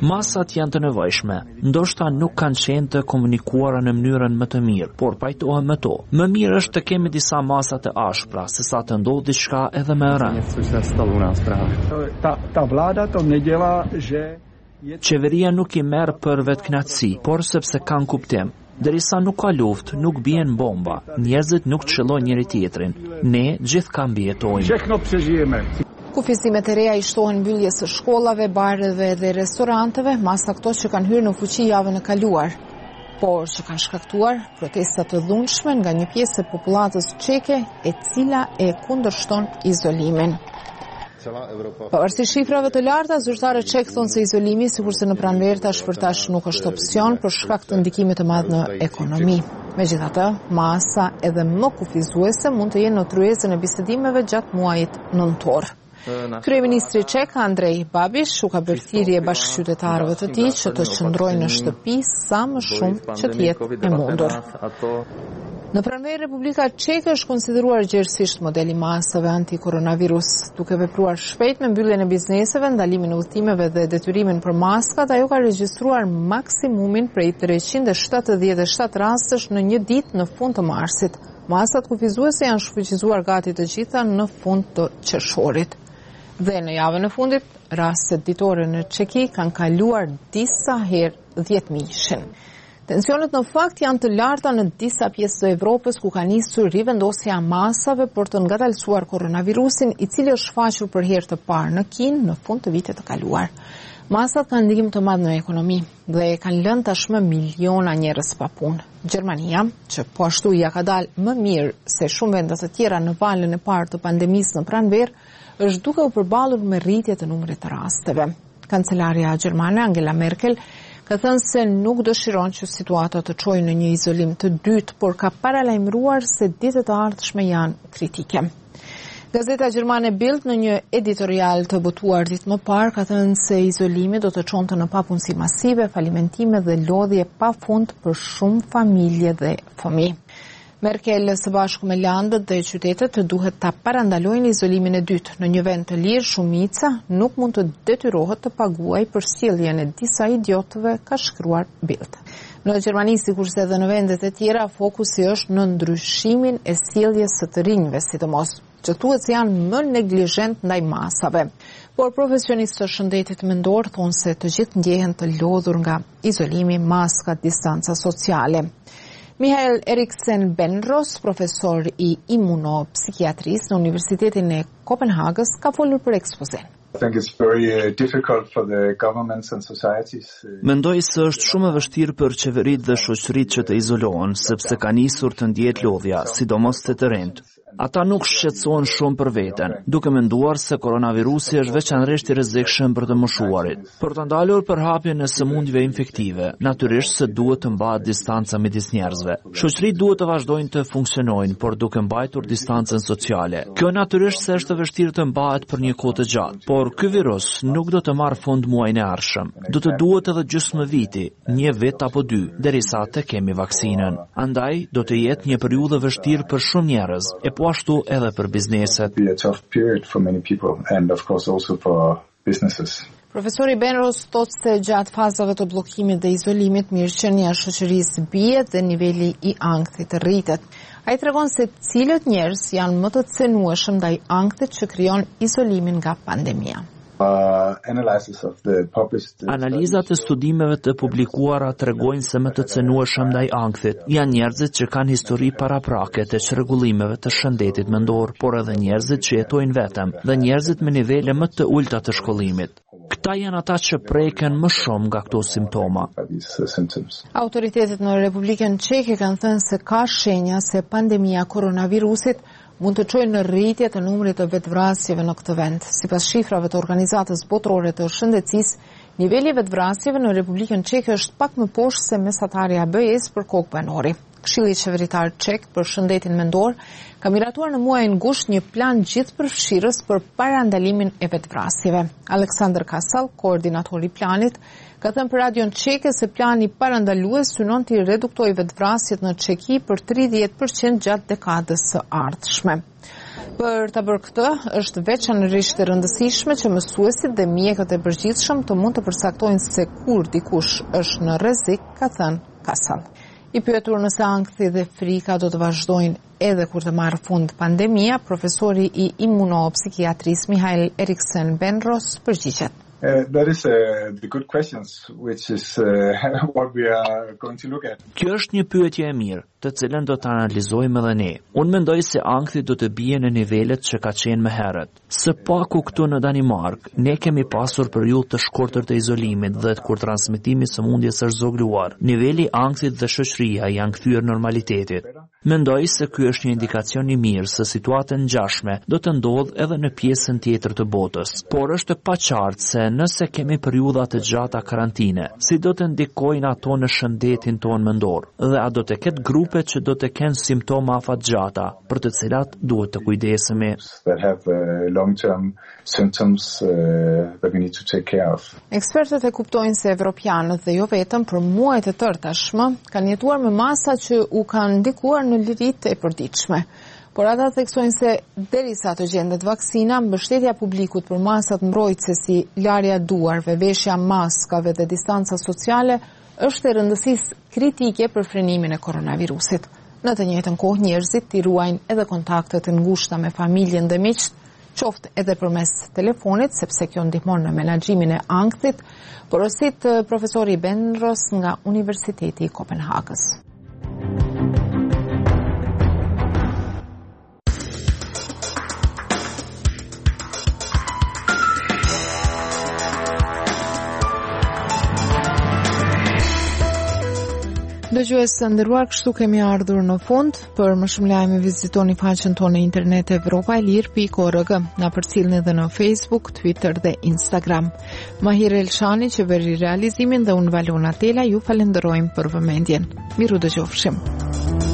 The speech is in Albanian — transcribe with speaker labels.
Speaker 1: Masat janë të nevojshme, ndoshta nuk kanë qenë të komunikuara në mënyrën më të mirë, por pajtohem me to. Më mirë është të kemi disa masa të ashpra, sesa të ndodhë diçka edhe më e rëndë. Qeveria nuk i merr për vetkënaqësi, por sepse kanë kuptim. Derisa nuk ka luftë, nuk bien bomba. Njerëzit nuk çellojnë njëri tjetrin. Ne gjithkam mbijetojmë.
Speaker 2: Kufizimet e reja i shtohen mbylljes së shkollave, bareve dhe restoranteve, mas ato që kanë hyrë në fuqi javën e kaluar, por që kanë shkaktuar protesta të dhunshme nga një pjesë e popullatës çeke, e cila e kundërshton izolimin. Pavarësisht shifrave të larta, zyrtarët çek thonë se izolimi, sikurse në pranverë tash për tash nuk është opsion për shkak të ndikimit të madh në ekonomi. Megjithatë, masa edhe më kufizuese mund të jenë në tryezën e bisedimeve gjatë muajit nëntor. Kryeministri çek Andrej Babiš u ka bërë thirrje bashkëqytetarëve të tij që të qëndrojnë në shtëpi sa më shumë që të jetë e mundur. Në pranverë Republika Çeke është konsideruar gjerësisht modeli masave anti-koronavirus, duke vepruar shpejt me mbylljen e bizneseve, ndalimin e udhëtimeve dhe detyrimin për maskat, ajo ka regjistruar maksimumin prej 377 rastesh në një ditë në fund të marsit. Masat kufizuese janë shfuqizuar gati të gjitha në fund të qershorit. Dhe në javën e fundit, rastet ditore në Çeki kanë kaluar disa herë 10.000. Tensionet në fakt janë të larta në disa pjesë të Evropës ku ka nisur rivendosja e masave për të ngadalësuar koronavirusin, i cili është shfaqur për herë të parë në Kinë në fund të vitit të kaluar. Masat kanë ndikim të madh në ekonomi dhe kanë lënë tashmë miliona njerëz pa punë. Gjermania, që po ashtu ja ka dalë më mirë se shumë vende të tjera në valën e parë të pandemisë në pranverë, është duke u përballur me rritje të numrit të rasteve. Kancelaria gjermane Angela Merkel ka thënë se nuk dëshiron që situata të çojë në një izolim të dytë, por ka paralajmëruar se ditët e ardhshme janë kritike. Gazeta gjermane Bild në një editorial të botuar ditë më parë ka thënë se izolimi do të çonte në papunësi masive, falimentime dhe lodhje pafund për shumë familje dhe fëmijë. Merkel së bashku me landët dhe qytetet duhet ta parandalojnë izolimin e dytë. Në një vend të lirë, shumica nuk mund të detyrohet të paguajë për sjelljen e disa idiotëve, ka shkruar Bild. Në Gjermani, sikurse edhe në vendet e tjera, fokusi është në ndryshimin e sjelljes së të rinjve, sidomos që thuhet se janë më neglizhent ndaj masave. Por profesionistë të shëndetit mendor thonë se të gjithë ndjehen të lodhur nga izolimi, maska, distanca sociale. Michael Eriksen Benros, profesor i imunopsikiatrisë në Universitetin e Kopenhagës, ka folur për ekspozen.
Speaker 1: Mendoj se është shumë e vështirë për qeveritë dhe shoqëritë që të izolohen, sepse ka nisur të ndjehet lodhja, sidomos te të rinjt. Ata nuk shqetësohen shumë për veten, duke menduar se koronavirusi është veçanërisht i rrezikshëm për të moshuarit. Për të ndalur përhapjen e sëmundjeve infektive, natyrisht se duhet të mbahet distanca midis njerëzve. Shoqëritë duhet të vazhdojnë të funksionojnë, por duke mbajtur distancën sociale. Kjo natyrisht se është e vështirë të mbahet për një kohë të gjatë, por ky virus nuk do të marrë fund muajin e ardhshëm. Do të duhet edhe gjysmë viti, një vit apo dy, derisa të kemi vaksinën. Andaj do të jetë një periudhë vështirë për shumë njerëz, e po ashtu edhe për bizneset.
Speaker 2: Profesori Benros thotë se gjatë fazave të bllokimit dhe izolimit, mirëqenia e shoqërisë bie dhe niveli i ankthit rritet. Ai tregon se cilët njerëz janë më të cenueshëm ndaj ankthit që krijon izolimin nga pandemia.
Speaker 1: Analizat e studimeve të publikuara tregojnë se më të cenueshëm ndaj ankthit janë njerëzit që kanë histori paraprake të çrregullimeve të shëndetit mendor, por edhe njerëzit që jetojnë vetëm dhe njerëzit me nivele më të ulta të shkollimit. Këta janë ata që preken më shumë nga këto simptoma.
Speaker 2: Autoritetet në Republikën Çeke kanë thënë se ka shenja se pandemia koronavirusit mund të çojë në rritje të numrit të vetvrasjeve në këtë vend. Sipas shifrave të Organizatës Botërore të Shëndetësisë, niveli i vetvrasjeve në Republikën Çeke është pak më poshtë se mesatarja BE-s për kohë banori. Këshilli qeveritar çek për shëndetin mendor ka miratuar në muajin gusht një plan gjithëpërfshirës për parandalimin e vetvrasjeve. Aleksandr Kasal, koordinatori i planit, ka thënë për radion çeke se plani parandalues synon të reduktojë vetvrasjet në Çeki për 30% gjatë dekadës së ardhshme. Për ta bërë këtë, është veçanërisht e rëndësishme që mësuesit dhe mjekët e përgjithshëm të mund të përcaktojnë se kur dikush është në rrezik, ka thënë Kasal. I pyetur nëse ankthi dhe frika do të vazhdojnë edhe kur të marrë fund pandemia, profesori i imunopsikiatrisë Mihail Eriksen Benros përgjigjet.
Speaker 3: That is the good questions, which is what we are going to look at.
Speaker 1: Kjo është një pyetje e mirë, të cilën do të analizojmë edhe ne. Unë mendoj se ankthi do të bie në nivelet që ka qenë më herët. Së paku këtu në Danimark, ne kemi pasur periudhë të shkurtër të izolimit dhe kur transmetimi i sëmundjes është zogluar. Niveli i ankthit dhe shoqëria janë kthyer normalitetit. Mendoj se ky është një indikacion i mirë se situata e ngjashme do të ndodhë edhe në pjesën tjetër të botës. Por është e paqartë se nëse kemi periudha të gjata karantine, si do të ndikojnë ato në shëndetin tonë mendor, dhe a do të ketë grupe që do të kenë simptoma afatgjata, për të cilat duhet të kujdesemi.
Speaker 2: Ekspertët e kuptojnë se evropianët dhe jo vetëm për muajt e tërë tashmë kanë jetuar me masa që u kanë ndikuar në lirit e përditshme. Por ata theksojnë se derisa të gjendet vaksina, mbështetja publikut për masat mbrojtëse si larja duarve, veshja maskave dhe distanca sociale është e rëndësisë kritike për frenimin e koronavirusit. Në të njëjtën kohë njerëzit t'i ruajnë edhe kontaktet e ngushta me familjen dhe miqt, qoftë edhe përmes telefonit, sepse kjo ndihmon në menaxhimin e ankthit, porosit profesori Benros nga Universiteti i Kopenhagës. Dëgjues të nderuar, kështu kemi ardhur në fund. Për më shumë lajme vizitoni faqen tonë në internet evropaelir.org. Na përcjellni edhe në Facebook, Twitter dhe Instagram. Mahir Elshani që bëri realizimin dhe unë Valona Tela ju falenderojmë për vëmendjen. Miru dëgjofshim.